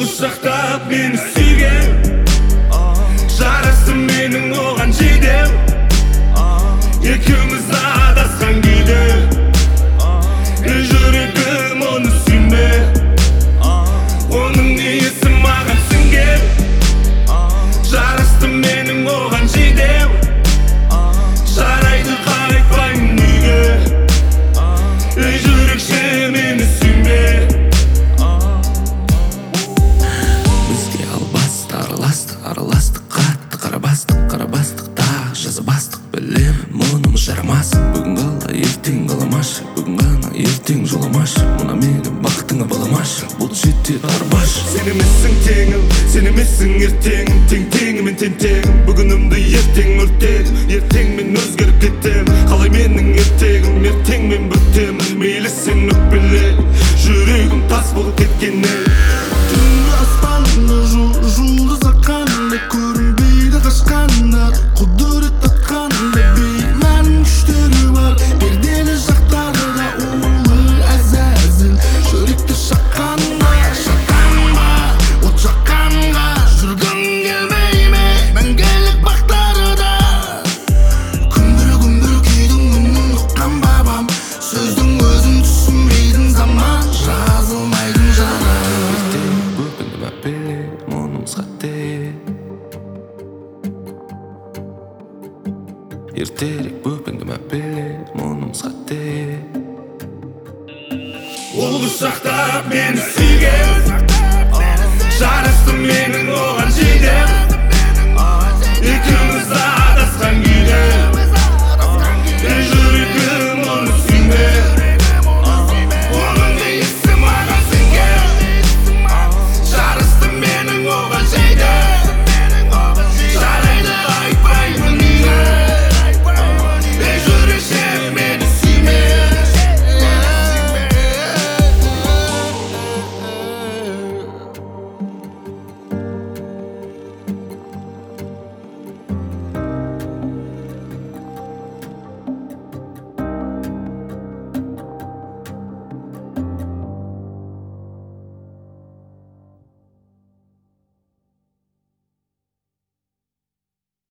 құшақтап мені сүйген, жарасы менің оған жейдем. Екеуміз адасқан күйде, жүрегім оны сүйме. Оның ниесі маған сіңген, жарасты менің оған жейдем. Жарайды қайтпаймын үйге, жүрекше мені сүйме. Бізге араластық қатты қарабастық тағы жазбастық. Білемін мұнымыз жарамас, бүгін қалда ертең қаламашы, бүгін ғана ертең жоламашы. Мұна мені бақытыңа баламашы, бұл жетер арбашы. Сен емессің теңім, сен емессің ертеңім. Тең-теңімен тең-теңім, бүгінімді ертең өртедім. Ертең мен өзгеріп кетем, қалай менің ертегім. Ертең мен бүктемін, мейлі сен өкпеле, жүрегім тас болып кеткенне. Түнгі аспанында жұлдыз аққанда, көрінбейді қашқанда, құдірет атқанда. Беймәнің күштері бар, перделі жақтарда, улы әзәзіл жүректі шаққанда. Шаққанға, от жаққанға, жүргің келмей ме мәңгілік бақтарда. Күмбір күйдің үнін ұққан бабам, сөздің өзін түсінбейтін заман, жазылмайтын жара. Бүгінді мәпеле, мұнымыз қате. Ертерек бүгінді мәпеле, мұнымыз қате. Ол құшақтап мені сүйген, жарасты менің